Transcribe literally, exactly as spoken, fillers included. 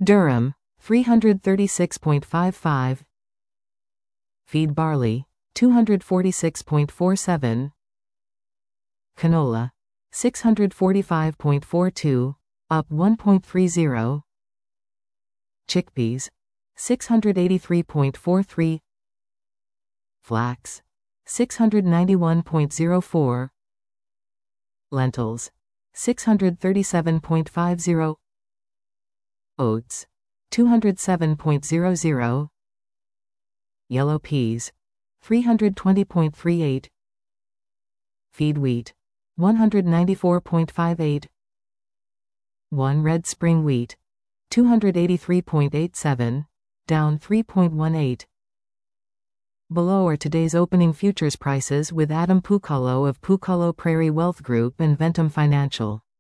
Durum, three hundred thirty-six point five five. Feed barley, two hundred forty-six point four seven. Canola, six hundred forty-five point four two, up one point three zero. Chickpeas, six hundred eighty-three point four three. Flax, six hundred ninety-one point zero four. Lentils, six hundred thirty-seven point five zero. Oats, two hundred seven point zero zero. Yellow peas, three hundred twenty point three eight. Feed wheat, one hundred ninety-four point five eight. one red spring wheat, two hundred eighty-three point eight seven, down three point one eight. Below are today's opening futures prices with Adam Pucalo of Pucalo Prairie Wealth Group and Ventum Financial.